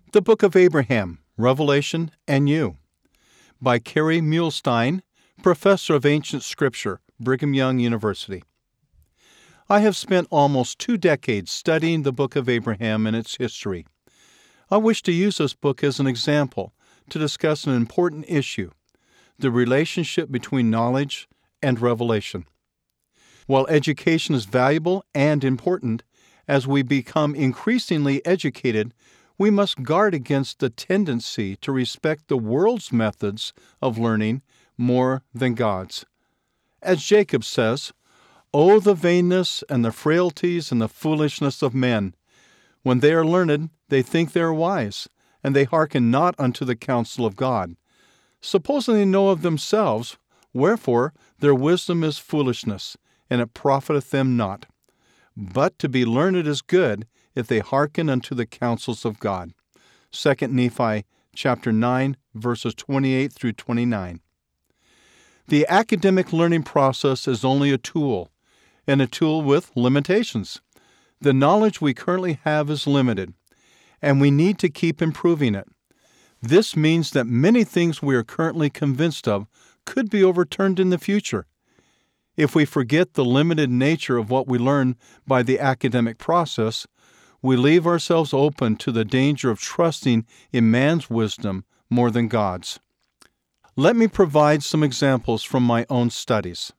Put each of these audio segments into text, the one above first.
The Book of Abraham, Revelation, and You, by Kerry Muhlestein, Professor of Ancient Scripture, Brigham Young University. I have spent almost 2 decades studying the Book of Abraham and its history. I wish to use this book as an example to discuss an important issue, the relationship between knowledge and revelation. While education is valuable and important, as we become increasingly educated, we must guard against the tendency to respect the world's methods of learning more than God's. As Jacob says, "Oh, the vainness and the frailties and the foolishness of men! When they are learned, they think they are wise, and they hearken not unto the counsel of God. Supposing they know of themselves, wherefore their wisdom is foolishness, and it profiteth them not. But to be learned is good, if they hearken unto the counsels of God." 2 Nephi chapter 9, verses 28 through 29. The academic learning process is only a tool, and a tool with limitations. The knowledge we currently have is limited, and we need to keep improving it. This means that many things we are currently convinced of could be overturned in the future. If we forget the limited nature of what we learn by the academic process, we leave ourselves open to the danger of trusting in man's wisdom more than God's. Let me provide some examples from my own studies.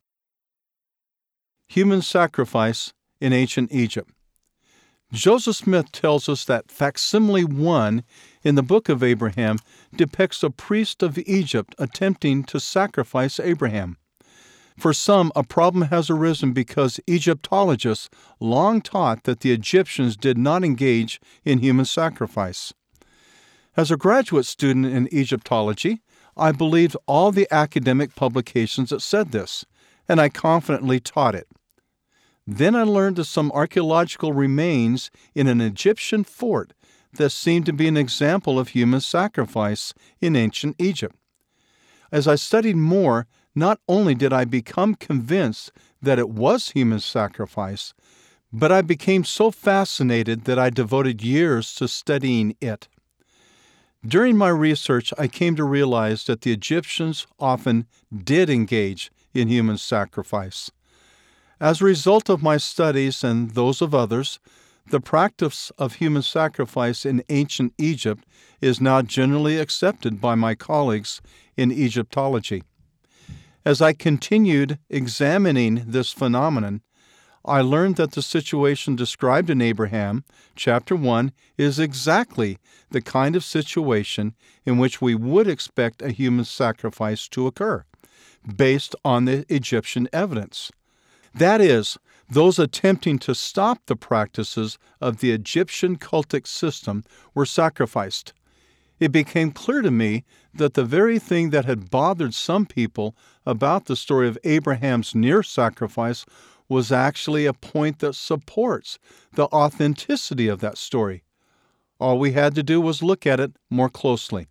Human sacrifice in ancient Egypt. Joseph Smith tells us that facsimile 1 in the Book of Abraham depicts a priest of Egypt attempting to sacrifice Abraham. For some, a problem has arisen because Egyptologists long taught that the Egyptians did not engage in human sacrifice. As a graduate student in Egyptology, I believed all the academic publications that said this, and I confidently taught it. Then I learned of some archaeological remains in an Egyptian fort that seemed to be an example of human sacrifice in ancient Egypt. As I studied more, not only did I become convinced that it was human sacrifice, but I became so fascinated that I devoted years to studying it. During my research, I came to realize that the Egyptians often did engage in human sacrifice. As a result of my studies and those of others, the practice of human sacrifice in ancient Egypt is now generally accepted by my colleagues in Egyptology. As I continued examining this phenomenon, I learned that the situation described in Abraham, chapter 1, is exactly the kind of situation in which we would expect a human sacrifice to occur, based on the Egyptian evidence. That is, those attempting to stop the practices of the Egyptian cultic system were sacrificed. It became clear to me that the very thing that had bothered some people about the story of Abraham's near sacrifice was actually a point that supports the authenticity of that story. All we had to do was look at it more closely.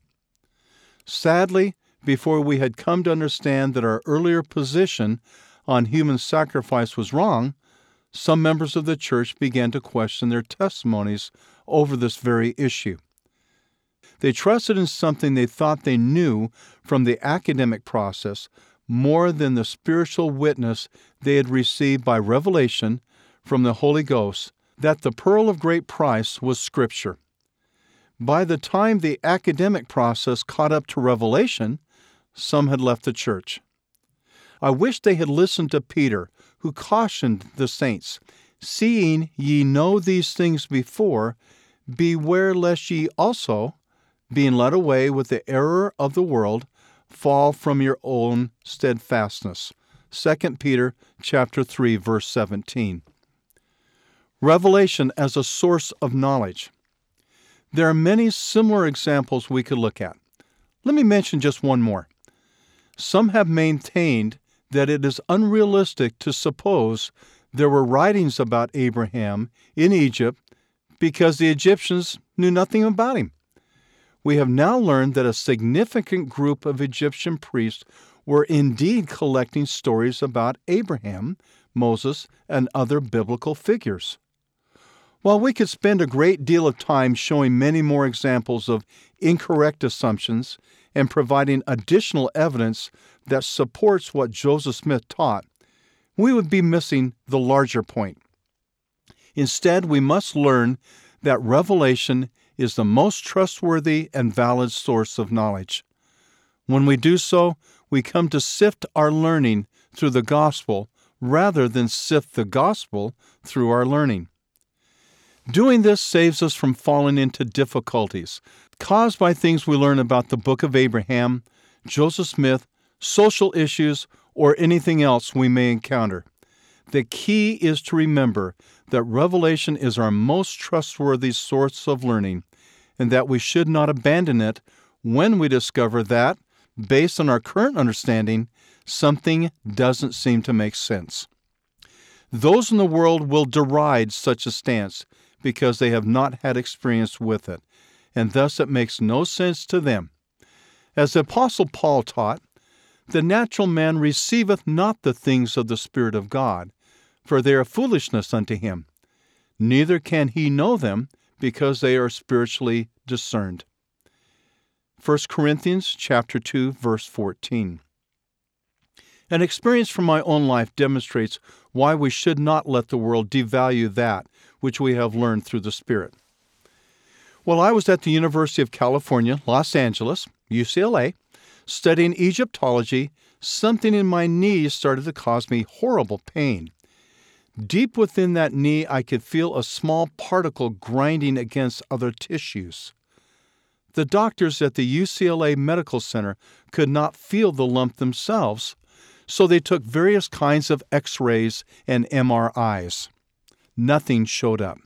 Sadly, before we had come to understand that our earlier position on human sacrifice was wrong, some members of the church began to question their testimonies over this very issue. They trusted in something they thought they knew from the academic process more than the spiritual witness they had received by revelation from the Holy Ghost that the pearl of great price was Scripture. By the time the academic process caught up to revelation, some had left the church. I wish they had listened to Peter, who cautioned the saints, "Seeing ye know these things before, beware lest ye also, being led away with the error of the world, fall from your own steadfastness." 2 Peter chapter 3, verse 17. Revelation as a source of knowledge. There are many similar examples we could look at. Let me mention just one more. Some have maintained that it is unrealistic to suppose there were writings about Abraham in Egypt because the Egyptians knew nothing about him. We have now learned that a significant group of Egyptian priests were indeed collecting stories about Abraham, Moses, and other biblical figures. While we could spend a great deal of time showing many more examples of incorrect assumptions and providing additional evidence that supports what Joseph Smith taught, we would be missing the larger point. Instead, we must learn that revelation is the most trustworthy and valid source of knowledge. When we do so, we come to sift our learning through the gospel rather than sift the gospel through our learning. Doing this saves us from falling into difficulties caused by things we learn about the Book of Abraham, Joseph Smith, social issues, or anything else we may encounter. The key is to remember that revelation is our most trustworthy source of learning, and that we should not abandon it when we discover that, based on our current understanding, something doesn't seem to make sense. Those in the world will deride such a stance because they have not had experience with it, and thus it makes no sense to them. As the Apostle Paul taught, "The natural man receiveth not the things of the Spirit of God, for they are foolishness unto him. Neither can he know them, because they are spiritually discerned." 1 Corinthians chapter 2, verse 14. An experience from my own life demonstrates why we should not let the world devalue that which we have learned through the Spirit. While I was at the University of California, Los Angeles, UCLA, studying Egyptology, something in my knee started to cause me horrible pain. Deep within that knee, I could feel a small particle grinding against other tissues. The doctors at the UCLA Medical Center could not feel the lump themselves, so they took various kinds of X-rays and MRIs. Nothing showed up.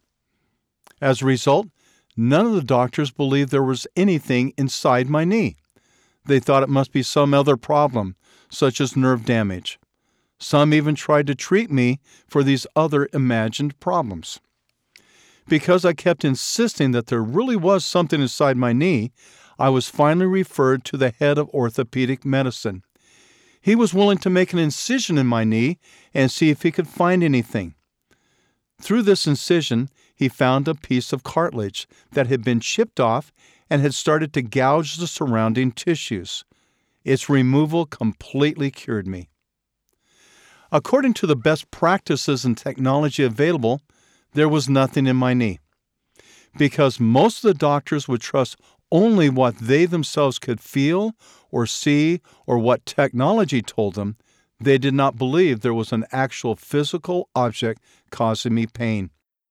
As a result, none of the doctors believed there was anything inside my knee. They thought it must be some other problem, such as nerve damage. Some even tried to treat me for these other imagined problems. Because I kept insisting that there really was something inside my knee, I was finally referred to the head of orthopedic medicine. He was willing to make an incision in my knee and see if he could find anything. Through this incision, he found a piece of cartilage that had been chipped off and had started to gouge the surrounding tissues. Its removal completely cured me. According to the best practices and technology available, there was nothing in my knee. Because most of the doctors would trust only what they themselves could feel or see or what technology told them, they did not believe there was an actual physical object causing me pain.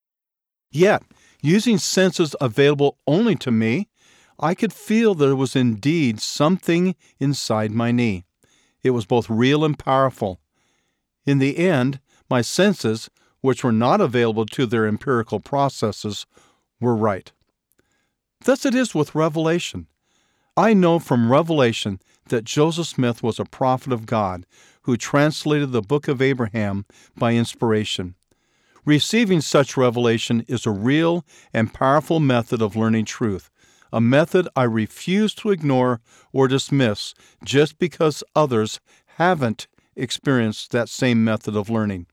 Yet, using senses available only to me, I could feel there was indeed something inside my knee. It was both real and powerful. In the end, my senses, which were not available to their empirical processes, were right. Thus it is with revelation. I know from revelation that Joseph Smith was a prophet of God who translated the Book of Abraham by inspiration. Receiving such revelation is a real and powerful method of learning truth, a method I refuse to ignore or dismiss just because others haven't experienced that same method of learning.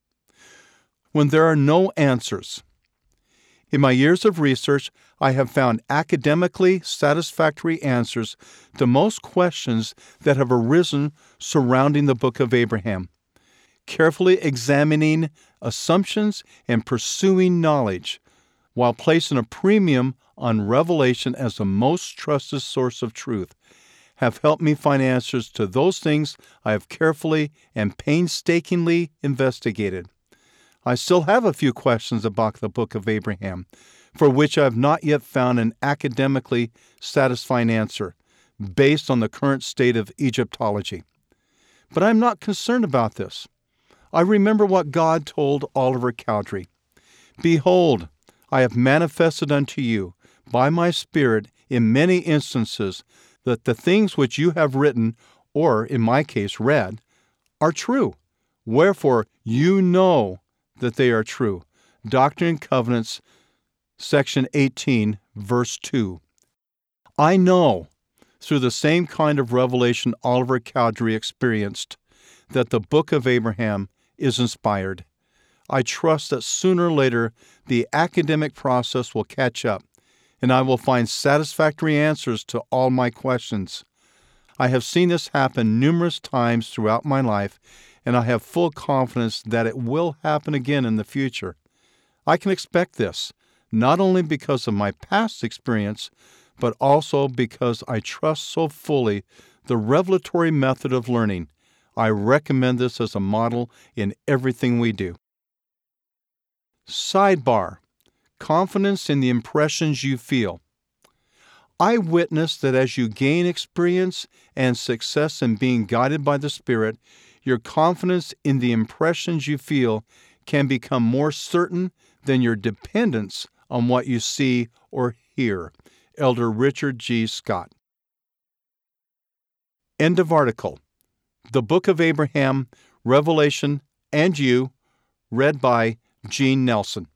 When there are no answers. In my years of research, I have found academically satisfactory answers to most questions that have arisen surrounding the Book of Abraham. Carefully examining assumptions and pursuing knowledge, while placing a premium on revelation as the most trusted source of truth, have helped me find answers to those things I have carefully and painstakingly investigated. I still have a few questions about the Book of Abraham, for which I have not yet found an academically satisfying answer, based on the current state of Egyptology. But I am not concerned about this. I remember what God told Oliver Cowdery. "Behold, I have manifested unto you, by my Spirit, in many instances, that the things which you have written, or in my case read, are true. Wherefore you know that they are true." Doctrine and Covenants, section 18, verse 2. I know, through the same kind of revelation Oliver Cowdery experienced, that the Book of Abraham is inspired. I trust that sooner or later the academic process will catch up, and I will find satisfactory answers to all my questions. I have seen this happen numerous times throughout my life, and I have full confidence that it will happen again in the future. I can expect this, not only because of my past experience, but also because I trust so fully the revelatory method of learning. I recommend this as a model in everything we do. Sidebar: confidence in the impressions you feel. I witness that as you gain experience and success in being guided by the Spirit, your confidence in the impressions you feel can become more certain than your dependence on what you see or hear. Elder Richard G. Scott. End of article. The Book of Abraham, Revelation, and You, read by Gene Nelson.